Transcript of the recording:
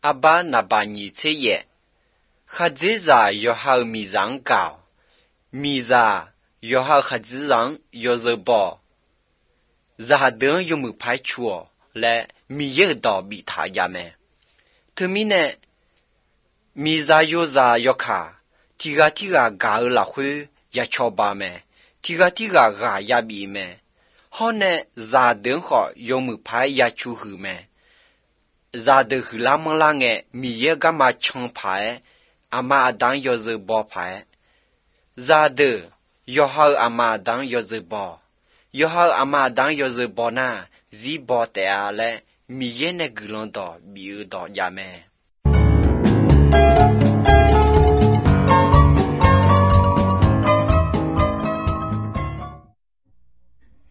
阿巴那巴尼切耶，哈子在约好米上高，米在约好哈子上约着包，在等有没排除来米也到比他家们，他们呢，米在约在约卡，提个嘎拉会也瞧吧们，提个嘎也比们，好呢，在等好有没排也出去们。ra de hula mala nge mi ye ga ma chong phae ama adang yo ze bo phae ra de yo ha ama adang yo ze bo yo ha ama adang yo ze bo na zi bo te a le mi ye ne gulon do bi do ya me